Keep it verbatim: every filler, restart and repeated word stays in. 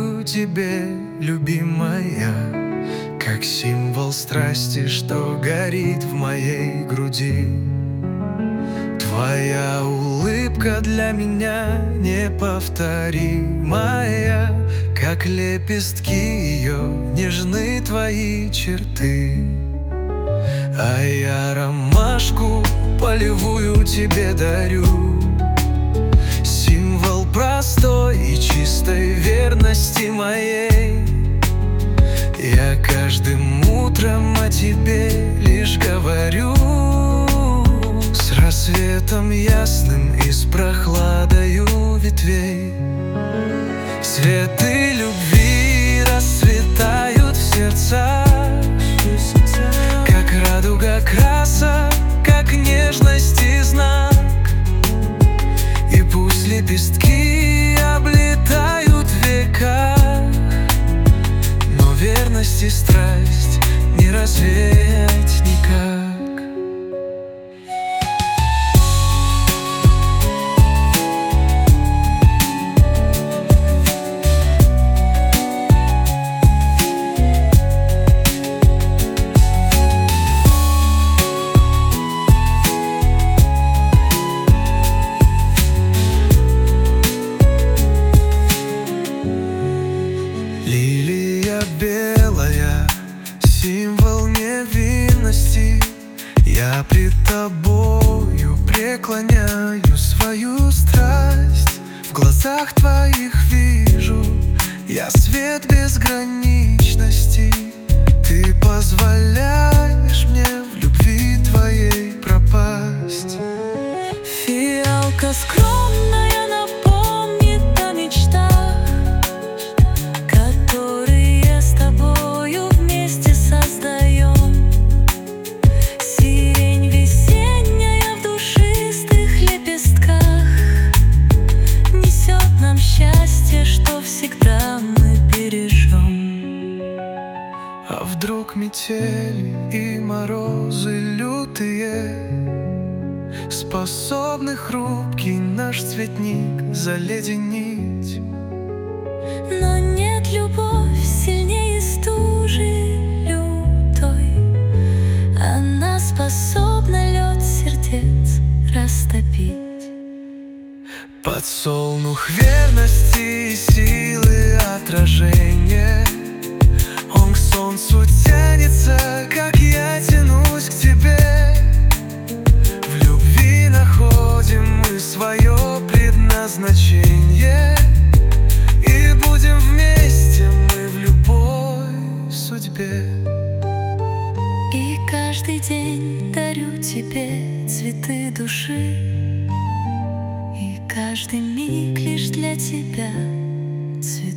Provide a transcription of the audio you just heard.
дарю тебе, любимая, как символ страсти, что горит в моей груди. Твоя улыбка для меня неповторимая, как лепестки ее нежны твои черты. А я ромашку полевую тебе дарю, символ простой и чистой верности моей. Я каждым утром о тебе лишь говорю, с рассветом ясным и с прохладою ветвей. Цветы любви расцветают в сердцах, как радуга красок, как нежности знак. И пусть лепестки облетают в веках, но верность и страсть не развеять никак. Лилия белая, символ невинности, я пред тобою преклоняю свою страсть. В глазах твоих вижу я свет безграничности. Ты позволяешь мне в любви твоей пропасть. Фиалка скромная напомнит о мечтах, которые с тобою вместе создаем. Сирень весенняя в душистых лепестках несет нам счастье, что всегда мы бережем. А вдруг метели и морозы лютые способны хрупкий наш цветник заледенить? Но нет, любовь сильнее стужи лютой, она способна лед сердец растопить. Подсолнух верности и силы отражения, он к солнцу тянется, как я тянусь к тебе. В любви находим мы свое предназначение, и будем вместе мы в любой судьбе. И каждый день дарю тебе цветы души, и каждый миг лишь для тебя цветы.